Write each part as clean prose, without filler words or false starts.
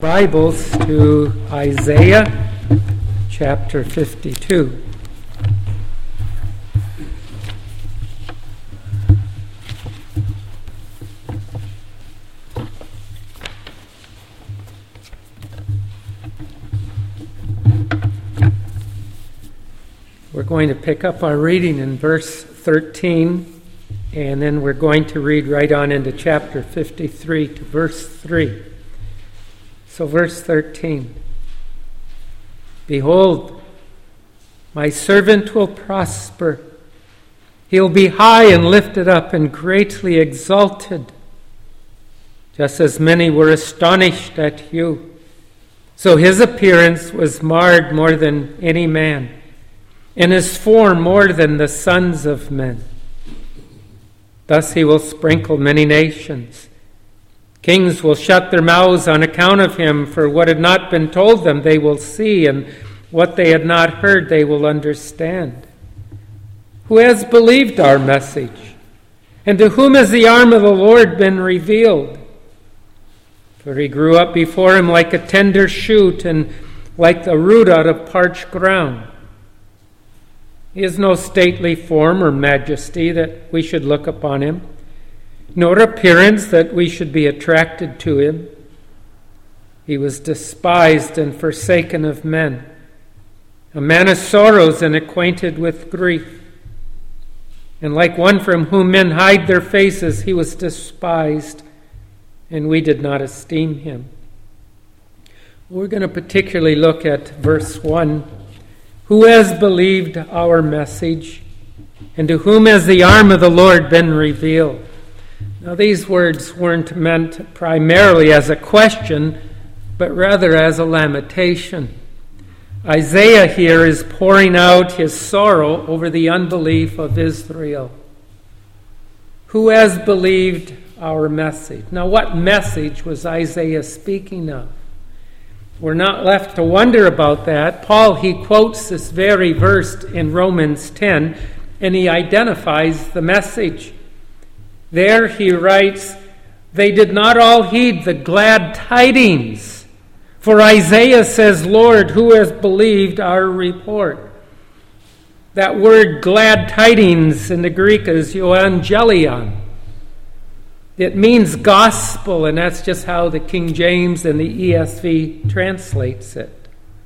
Bibles to Isaiah chapter 52. We're going to pick up our reading in verse 13, and then we're going to read right on into chapter 53 to verse 3. So verse 13, "Behold, my servant will prosper. He'll be high and lifted up and greatly exalted. Just as many were astonished at you, so his appearance was marred more than any man, and his form more than the sons of men. Thus he will sprinkle many nations. Kings will shut their mouths on account of him, for what had not been told them they will see, and what they had not heard they will understand. Who has believed our message? And to whom has the arm of the Lord been revealed? For he grew up before him like a tender shoot, and like the root out of parched ground. He has no stately form or majesty that we should look upon him, nor appearance that we should be attracted to him. He was despised and forsaken of men, a man of sorrows and acquainted with grief. And like one from whom men hide their faces, he was despised, and we did not esteem him." We're going to particularly look at verse 1. "Who has believed our message, and to whom has the arm of the Lord been revealed?" Now, these words weren't meant primarily as a question, but rather as a lamentation. Isaiah here is pouring out his sorrow over the unbelief of Israel. Who has believed our message? Now, what message was Isaiah speaking of? We're not left to wonder about that. Paul, he quotes this very verse in Romans 10, and he identifies the message. There he writes, "They did not all heed the glad tidings. For Isaiah says, 'Lord, who has believed our report?'" That word glad tidings in the Greek is euangelion. It means gospel, and that's just how the King James and the ESV translates it.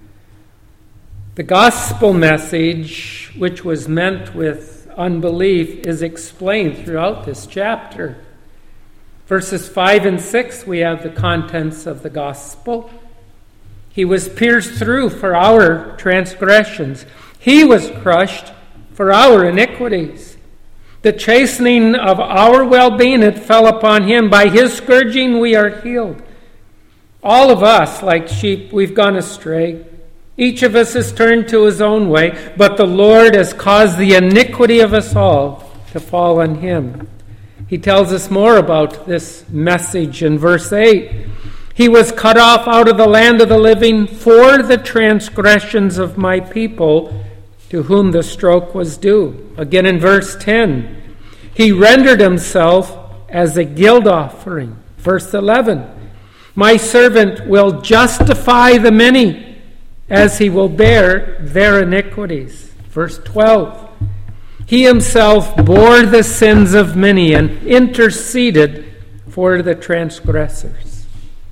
The gospel message, which was meant with unbelief, is explained throughout this chapter. Verses 5 and 6, we have the contents of the gospel. "He was pierced through for our transgressions. He was crushed for our iniquities. The chastening of our well-being, it fell upon him. By his scourging we are healed. All of us, like sheep, we've gone astray. Each of us has turned to his own way, but the Lord has caused the iniquity of us all to fall on him." He tells us more about this message in verse 8. "He was cut off out of the land of the living for the transgressions of my people, to whom the stroke was due." Again in verse 10, "He rendered himself as a guilt offering." Verse 11, "My servant will justify the many, as he will bear their iniquities." Verse 12, "He himself bore the sins of many and interceded for the transgressors."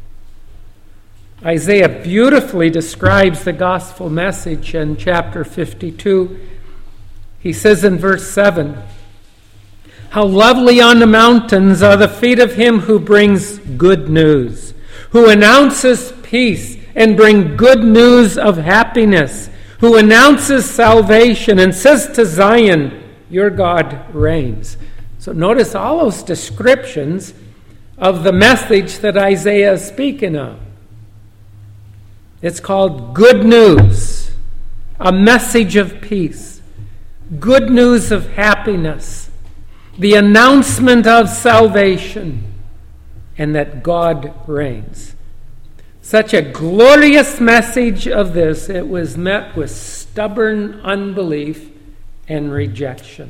Isaiah beautifully describes the gospel message in chapter 52. He says in verse 7, "How lovely on the mountains are the feet of him who brings good news, who announces peace and bring good news of happiness, who announces salvation and says to Zion, 'Your God reigns.'" So notice all those descriptions of the message that Isaiah is speaking of. It's called good news, a message of peace, good news of happiness, the announcement of salvation, and that God reigns. Such a glorious message of this, it was met with stubborn unbelief and rejection.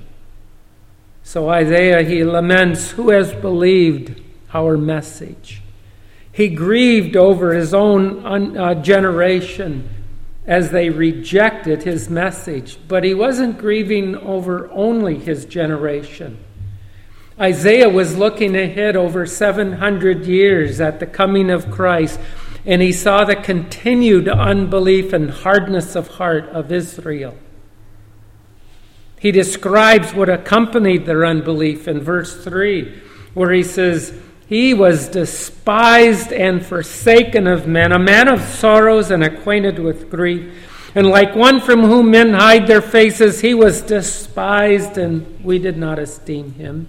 So Isaiah, he laments, "Who has believed our message?" He grieved over his own generation as they rejected his message, but he wasn't grieving over only his generation. Isaiah was looking ahead over 700 years at the coming of Christ, and he saw the continued unbelief and hardness of heart of Israel. He describes what accompanied their unbelief in verse 3, where he says, "He was despised and forsaken of men, a man of sorrows and acquainted with grief. And like one from whom men hide their faces, he was despised, and we did not esteem him."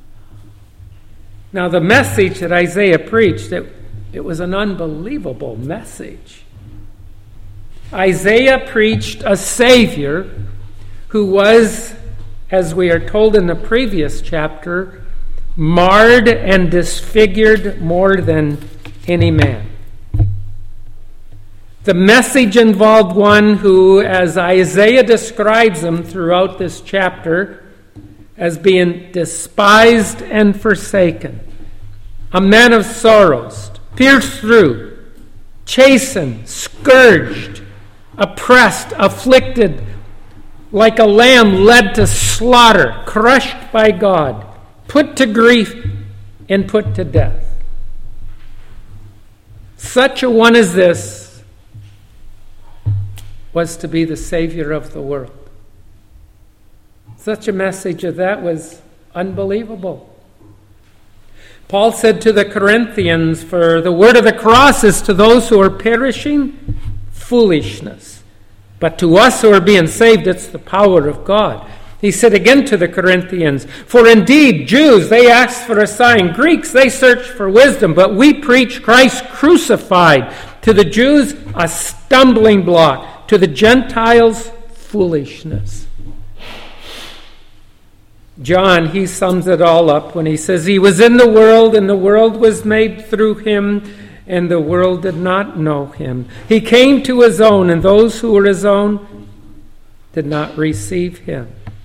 Now, the message that Isaiah preached, it was an unbelievable message. Isaiah preached a Savior who was, as we are told in the previous chapter, marred and disfigured more than any man. The message involved one who, as Isaiah describes him throughout this chapter, as being despised and forsaken, a man of sorrows, pierced through, chastened, scourged, oppressed, afflicted, like a lamb led to slaughter, crushed by God, put to grief and put to death. Such a one as this was to be the Savior of the world. Such a message of that was unbelievable. Paul said to the Corinthians, "For the word of the cross is to those who are perishing foolishness, but to us who are being saved, it's the power of God." He said again to the Corinthians, "For indeed, Jews, they ask for a sign. Greeks, they search for wisdom. But we preach Christ crucified. To the Jews, a stumbling block. To the Gentiles, foolishness." John, he sums it all up when he says, "He was in the world, and the world was made through him, and the world did not know him. He came to his own, and those who were his own did not receive him."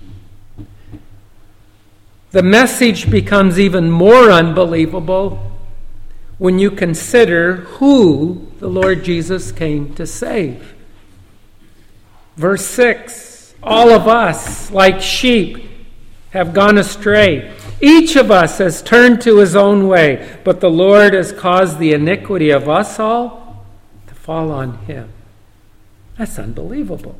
The message becomes even more unbelievable when you consider who the Lord Jesus came to save. Verse 6, "All of us, like sheep, have gone astray. Each of us has turned to his own way, but the Lord has caused the iniquity of us all to fall on him." That's unbelievable.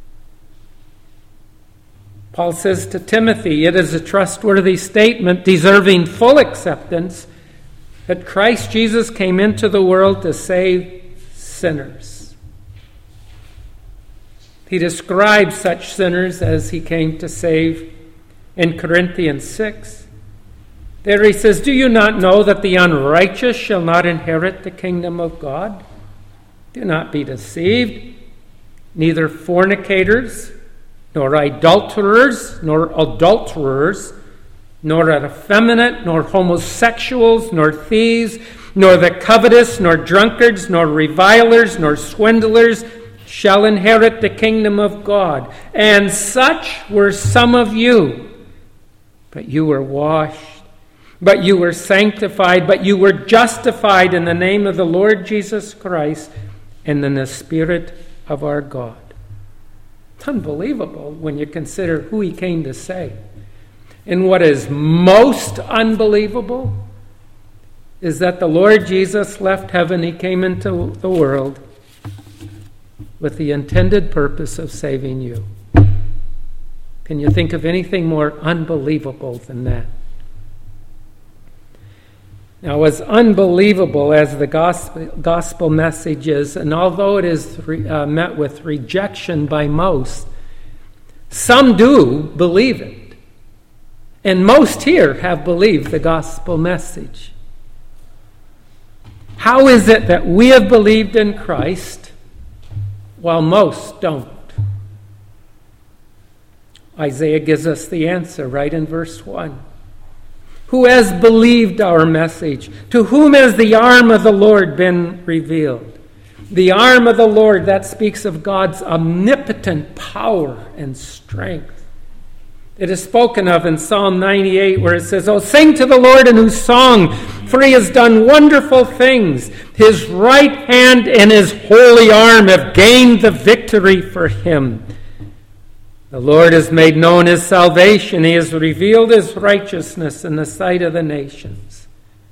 Paul says to Timothy, it is a trustworthy statement deserving full acceptance that Christ Jesus came into the world to save sinners. He describes such sinners as he came to save in Corinthians 6. There he says, "Do you not know that the unrighteous shall not inherit the kingdom of God? Do not be deceived. Neither fornicators, nor adulterers, nor adulterers, nor effeminate, nor homosexuals, nor thieves, nor the covetous, nor drunkards, nor revilers, nor swindlers shall inherit the kingdom of God. And such were some of you. But you were washed, but you were sanctified, but you were justified in the name of the Lord Jesus Christ and in the Spirit of our God." It's unbelievable when you consider who he came to save. And what is most unbelievable is that the Lord Jesus left heaven, he came into the world with the intended purpose of saving you. Can you think of anything more unbelievable than that? Now, as unbelievable as the gospel message is, and although it is met with rejection by most, some do believe it. And most here have believed the gospel message. How is it that we have believed in Christ while most don't? Isaiah gives us the answer right in verse 1. "Who has believed our message? To whom has the arm of the Lord been revealed?" The arm of the Lord, that speaks of God's omnipotent power and strength. It is spoken of in Psalm 98 where it says, "Oh, sing to the Lord a new song, for he has done wonderful things. His right hand and his holy arm have gained the victory for him. The Lord has made known his salvation. He has revealed his righteousness in the sight of the nations.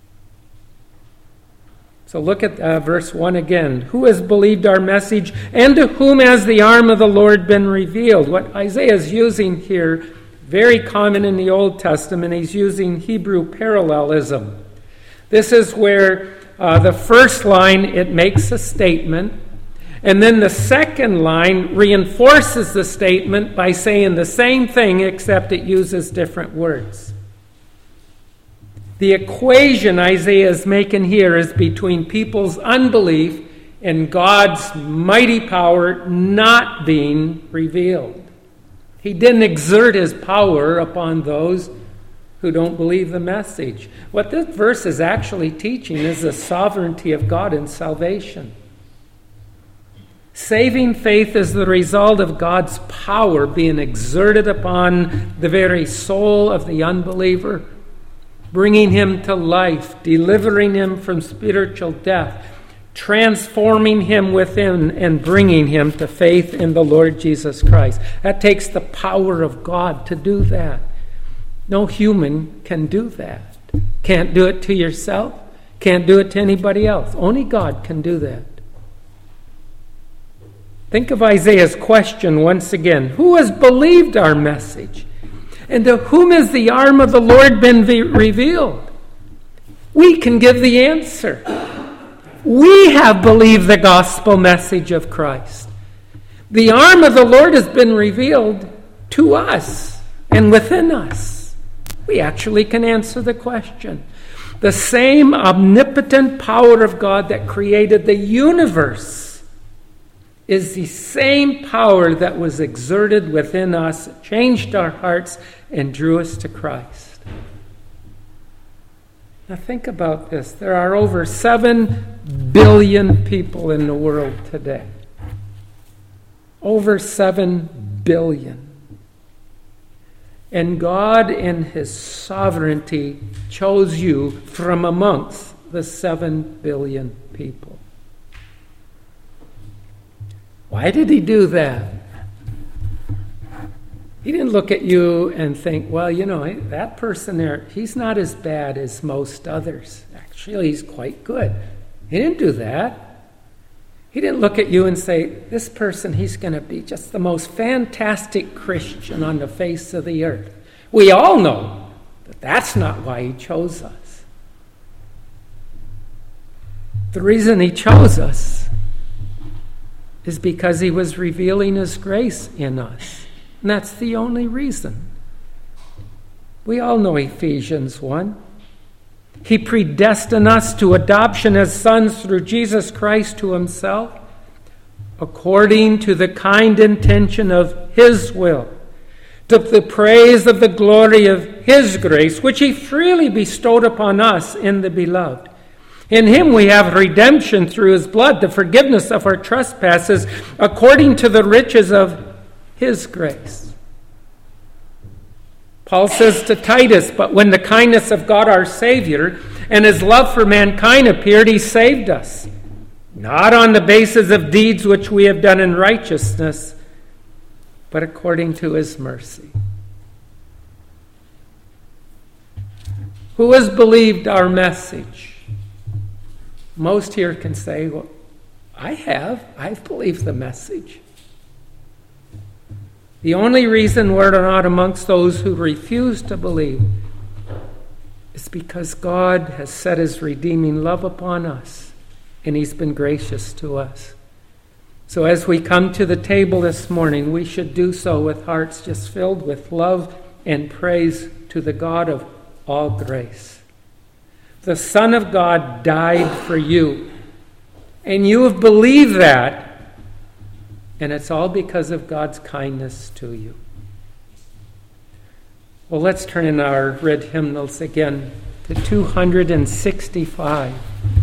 So look at verse 1 again. Who has believed our message, and to whom has the arm of the Lord been revealed? What Isaiah is using here, very common in the Old Testament, he's using Hebrew parallelism. This is where the first line, it makes a statement, and then the second line reinforces the statement by saying the same thing, except it uses different words. The equation Isaiah is making here is between people's unbelief and God's mighty power not being revealed. He didn't exert his power upon those who don't believe the message. What this verse is actually teaching is the sovereignty of God in salvation. Saving faith is the result of God's power being exerted upon the very soul of the unbeliever, bringing him to life, delivering him from spiritual death, transforming him within, and bringing him to faith in the Lord Jesus Christ. That takes the power of God to do that. No human can do that. Can't do it to yourself. Can't do it to anybody else. Only God can do that. Think of Isaiah's question once again. Who has believed our message? And to whom has the arm of the Lord been revealed? We can give the answer. We have believed the gospel message of Christ. The arm of the Lord has been revealed to us and within us. We actually can answer the question. The same omnipotent power of God that created the universe is the same power that was exerted within us, changed our hearts, and drew us to Christ. Now think about this. There are over 7 billion people in the world today. Over 7 billion. And God in his sovereignty chose you from amongst the 7 billion people. Why did he do that? He didn't look at you and think, well, that person there, he's not as bad as most others. Actually, he's quite good. He didn't do that. He didn't look at you and say, this person, he's going to be just the most fantastic Christian on the face of the earth. We all know that that's not why he chose us. The reason he chose us is because he was revealing his grace in us. And that's the only reason. We all know Ephesians 1. He predestined us to adoption as sons through Jesus Christ to himself, according to the kind intention of his will, to the praise of the glory of his grace, which he freely bestowed upon us in the beloved. In him we have redemption through his blood, the forgiveness of our trespasses, according to the riches of his grace. Paul says to Titus, but when the kindness of God our Savior and his love for mankind appeared, he saved us, not on the basis of deeds which we have done in righteousness, but according to his mercy. Who has believed our message? Most here can say, well, I have. I've believed the message. The only reason we're not amongst those who refuse to believe is because God has set his redeeming love upon us, and he's been gracious to us. So as we come to the table this morning, we should do so with hearts just filled with love and praise to the God of all grace. The Son of God died for you, and you have believed that. And it's all because of God's kindness to you. Well, let's turn in our red hymnals again to 265.